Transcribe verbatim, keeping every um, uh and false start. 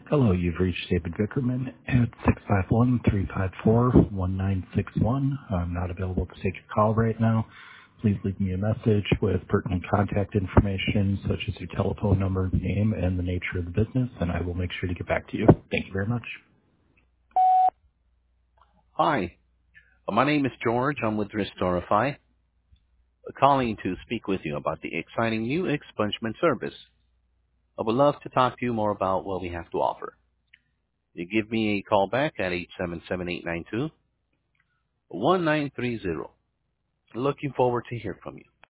Hello, you've reached David Vickerman at six five one, three five four, one nine six one. I'm not available to take your call right now. Please leave me a message with pertinent contact information such as your telephone number, name, and the nature of the business, and I will make sure to get back to you. Thank you very much. Hi, uh, my name is George. I'm with Restorify, uh, calling to speak with you about the exciting new expungement service. I would love to talk to you more about what we have to offer. You give me a call back at eight seven seven, eight nine two, one nine three zero. Looking forward to hear from you.